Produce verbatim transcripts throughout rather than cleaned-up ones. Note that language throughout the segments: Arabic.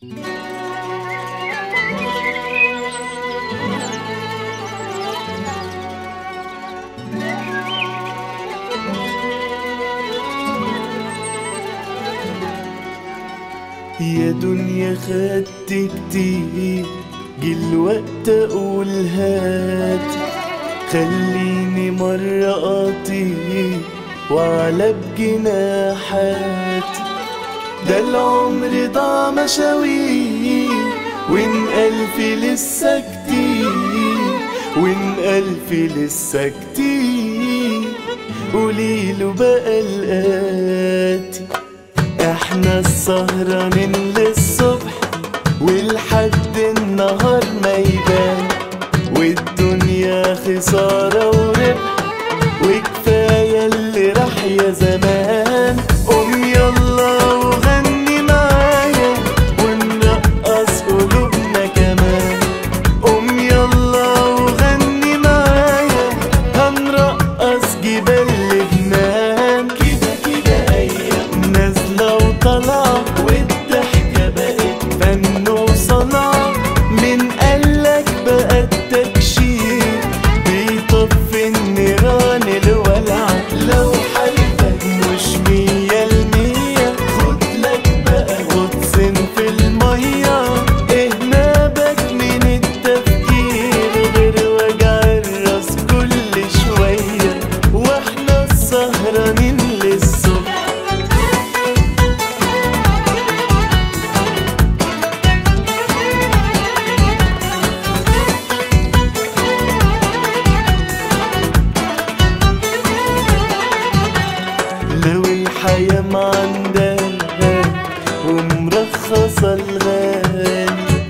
يا دنيا خدت كتير، جه الوقت اقول هات، خليني مرة اطير وعلى بجناحات. ده العمر ضاع مشاوير، وان ألفي لسه كتير، وان ألفي لسه كتير، قوليله بقى الآتي. احنا السهرانين للصبح ولحد النهار ما يبان، والدنيا خسارة وربح، وكفاية اللي راح يا زمان. قوم يلا وغني معايا ونرقص قلوبنا كمان، قوم يلا وغني معايا هنرقص جبال لبنان. كده كده أيام نازلة وطالعة، والضحكة بقت فن وصنعة. من قالك بقى التكشير بيطفي النيران الولعة. لو حالتك مش مية المية، خدلك بقى غطسن في المية. ايه نابك من التفكير غير وجع الراس كل شوية، واحنا السهرانين للصبح. لو الحياة ما عندها ومرخصة الغالي،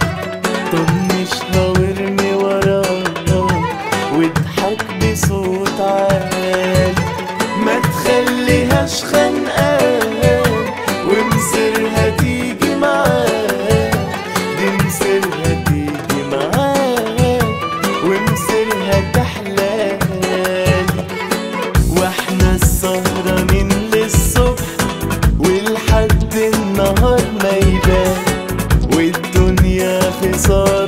طنشها وارمي وراها واضحك بصوت عالي. ما تخليهاش خانقاها ومصيرها تيجي معاك، دي مصيرها تيجي معاك ومصيرها تحلالي. واحنا السهرانين للصبح ولحد النهار ما يبان، والدنيا خسارة